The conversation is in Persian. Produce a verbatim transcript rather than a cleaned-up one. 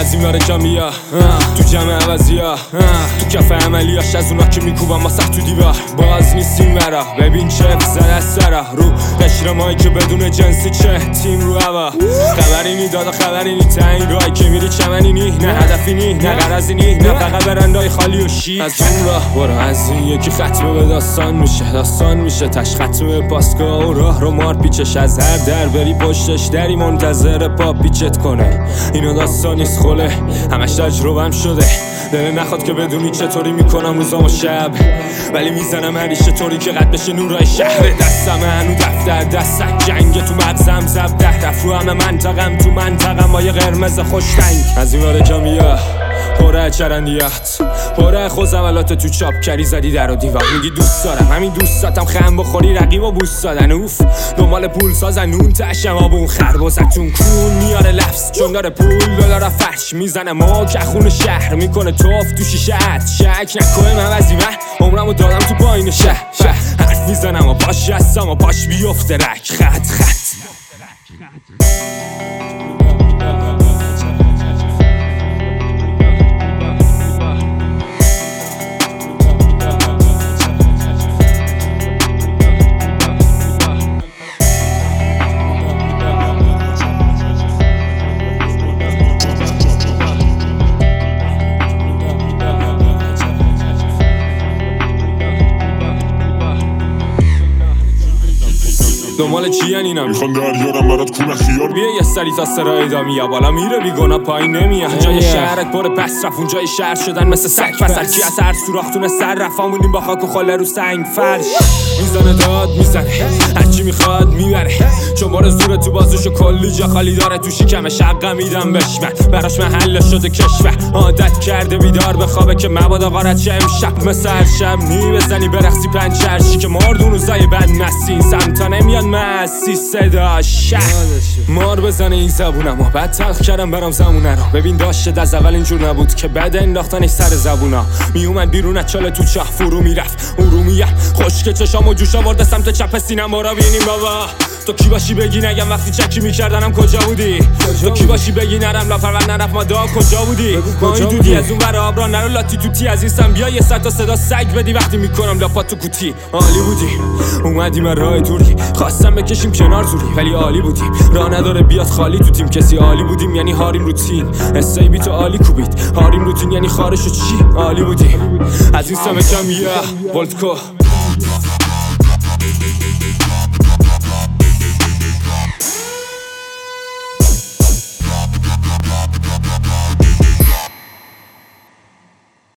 از این ور کمیا تو جمع عوضیا تو کف عملیاش از اونا که میکوبم ما سخت تو دیوار باز نیستیم ورا ببین چه زد از سرا رو قشر مایی که بدون جنسی چه تیم رو هوا خبری نی دادا خبری نی تنگ رای که میری چمنی نی نه هدفی نی نه غرضی نی نه فقط برندای خالی و شی از اون راه برو از این یکی ختمه به داستان میشه داستان میشه تش ختمه پاسگاه و راه رو مار پیچش از هر در بری پشتش دری منتظر پا پیچت کنه اینو داستان نیست خله همش تجربم شده دل نخواد که بدونی چطوری میکنم روزام و شب ولی میزنم هریشه طوری که قد بشه نورای شهر دستم هنو دفتر دستک جنگ تو مغزم زب ده رفو همه منطقم تو منطقم با یه قرمز خوشتنگ از این واره کمیا پره چرندیات پره خوزولات تو چاپ کری زدی در و دیوار میگی دوست دارم همین دوستاتم خم بخوری رقیب و بوست دادن اوف دنبال پول سازن نون تشم آبون خربازتون کون میاره لفظ چون داره پول داره فرش میزنه ما که خون شهر میکنه توف تو شیشه عد شک نکنه من وزیمه عمرمو دادم تو پایین شهر حرف میزنم و پاش هستم و پاش بیفته رک خط خط دنبال چی اینم میخوان دریارم برات کونه خیار بیا یه سری تا سرای دامی یا بالا میره بیگونا پایین نمیاد جای شهرت پر پس رفت اون جای شهر شدن مثل سگ پسر چی از هر سوراختونه سر رفامونیم با خاک و خاله رو سنگ فرش میزنه داد میزنه هرچی میخواد میبره چون بار زور تو بازوشو کلی جا خالی داره تو شکم شقه میدم بشمن براش محل شده کشور عادت کرده بیدار به خوابه که مبادا غارت شه امشب مثل هر شب نی بزنی برقصی پنچرشی که مردون روزای بد نسین سمتا نمیاد مسی صدا شه مار بزنه این زبونم و بعد تلخ کردم برام زمونه رو ببین داشته از اول اینجور نبود که بعد انداختنش سر زبونا میومد بیرون از چاله تو چاه فرو میرفت اون رو میگم خشک چشام و جوش آورده سمت چپ سینم برا بینیم بابا تو کی باشی بگی نگم وقتی چکی میکردنم کجا بودی تو کی باشی بگی نرم لا فقط نرفت ما دا کجا بودی ما این دودی از اون برا آبرا نرو لاتی توتی از این سم بیا یه صد تا صدا سگ بدی وقتی میکنم لاپا تو کوتی عالی بودی اومدیم راه دوری خواستم بکشیم کنار زوری ولی عالی بودیم راه نداره بیاد خالی تو تیم کسی عالی بودیم یعنی هاریم رو تین اسای بی تو عالی کوبید هاریم رو تین یعنی خارشو چی عالی بودیم از این سم کم یا ولتکو